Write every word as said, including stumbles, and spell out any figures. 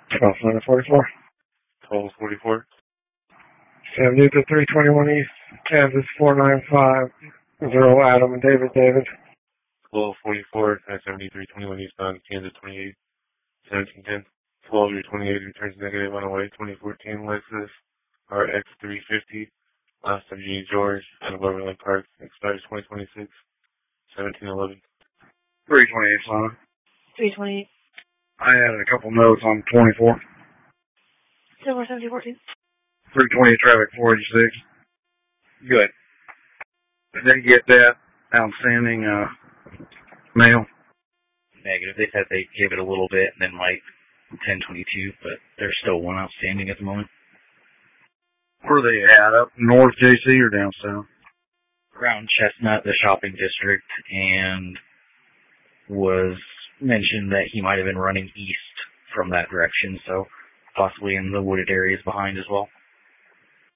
twelve forty-four. twelve forty-four. seventy to three twenty-one East, Kansas four nine five zero Adam and David David. twelve forty-four at seventy-three twenty-one eastbound, Kansas twenty-eight seventeen ten. twelve twenty-eight returns negative on the way. twenty fourteen Lexus R X three fifty. Last of G. George out of Overland Park. Expires twenty twenty-six. seventeen eleven. three twenty-eight, son. three twenty-eight. I added a couple notes on twenty-four. Silver seventy fourteen. three twenty traffic, four eighty-six. Good. Did you get that outstanding uh, mail? Negative. They said they gave it a little bit and then like ten twenty-two, but there's still one outstanding at the moment. Where are they at? Up north, J C, or down south? Around Chestnut, the shopping district, and was mentioned that he might have been running east from that direction, so possibly in the wooded areas behind as well.